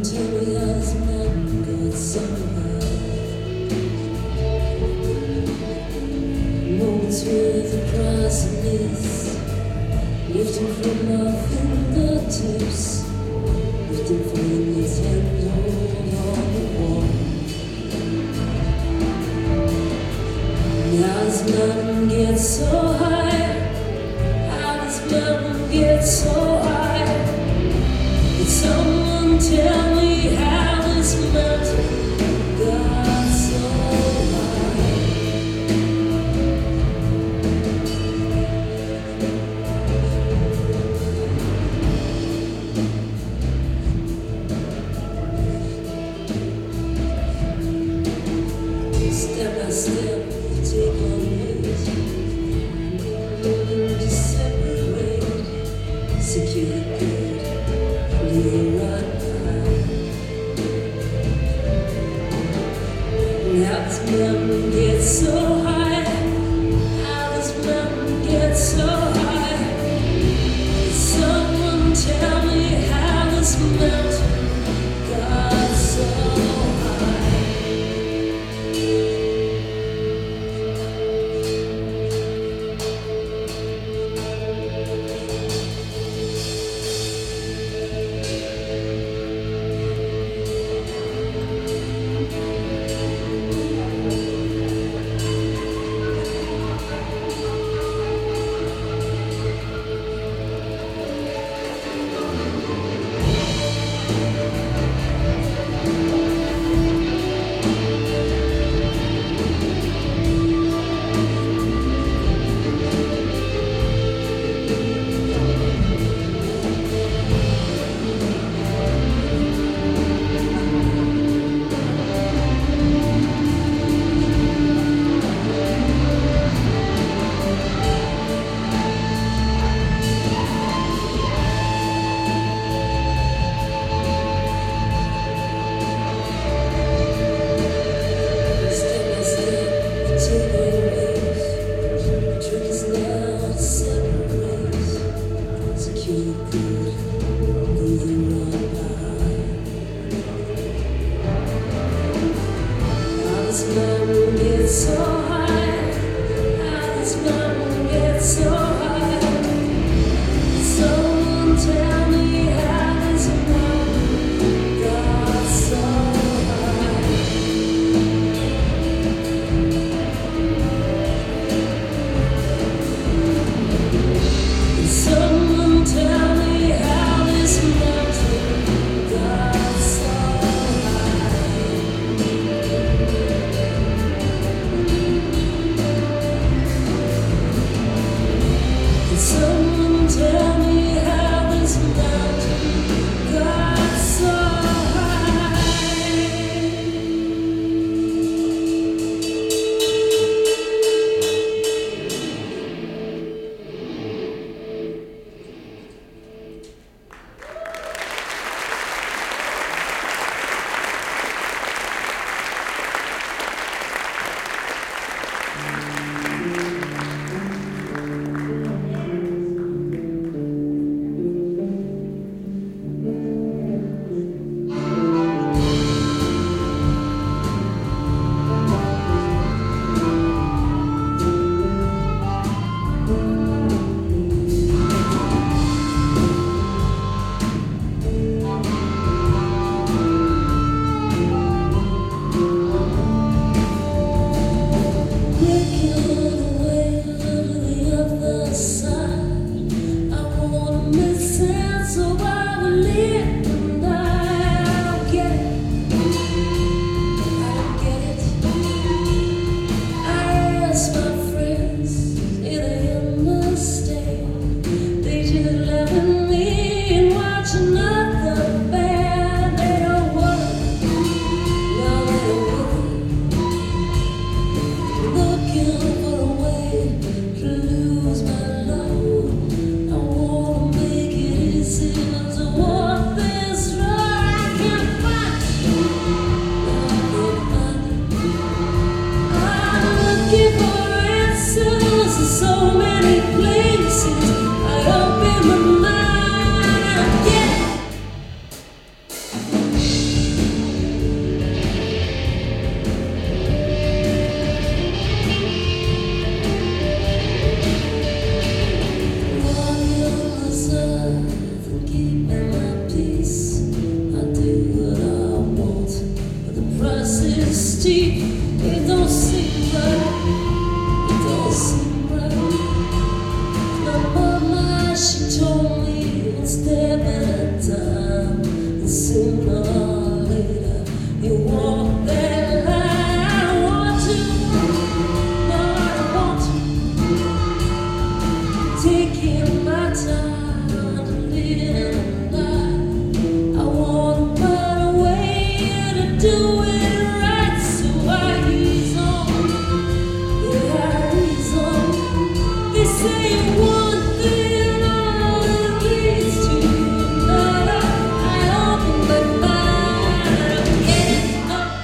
tell me how this mountain got so high. Moments where the crossing is lifting from our fingertips, lifting from this handhold on the wall. How this mountain gets so high? How this mountain gets so high? Can someone tell me how this mountain got so high? Step by step, take on ways to separate, secure the good, leave the right behind. Now this mountain gets so high, how this mountain gets so high. Can someone tell me how this mountain got so high? This mountain gets so high, how this mountain gets so high. Someone tell me how this mountain got so high. Can someone tell me how this mountain got so high? steep. It don't seem right. It don't seem right. My mama, she told me one step at a time, and sooner or later you walk that line. I want to, Lord, I want to, taking my time to live life. I want to find a way to do it right, so I ease on, yeah, I ease on. They say one thing always leads to another. I open my mind, I'm getting up.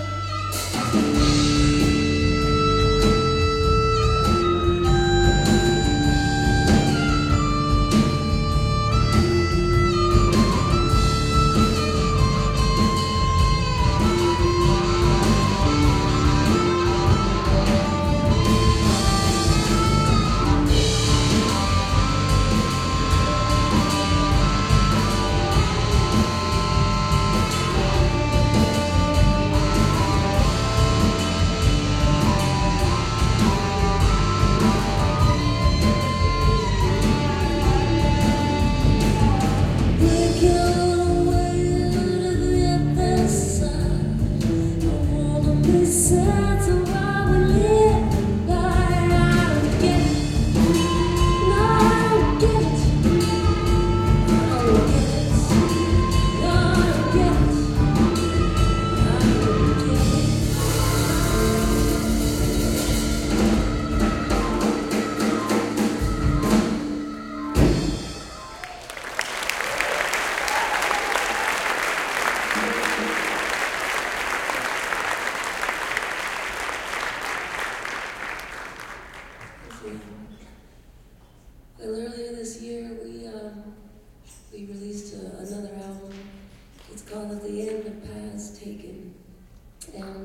Well, earlier this year, we released another album. It's called At the End of Paths Taken. And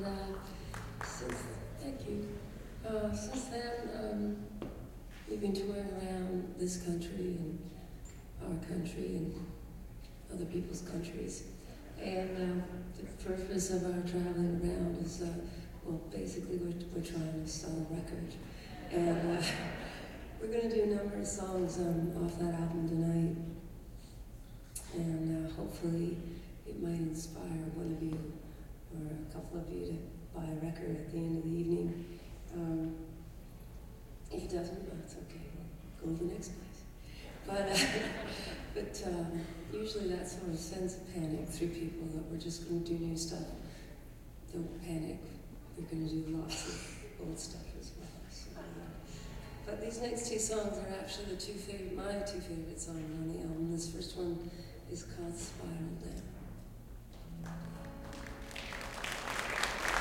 thank you. Since then, we've been touring around this country and our country and other people's countries. And the purpose of our traveling around is, well, basically we're trying to sell a record. And we're going to do a number of songs off that album tonight, and hopefully it might inspire one of you or a couple of you to buy a record at the end of the evening. If it doesn't, that's okay. We'll go to the next place. But usually that sort of sends a panic through people that we're just going to do new stuff. Don't panic. We're going to do lots of old stuff as well. So, but these next two songs are actually my two favorite songs on the album. This first one is called Spiral Down.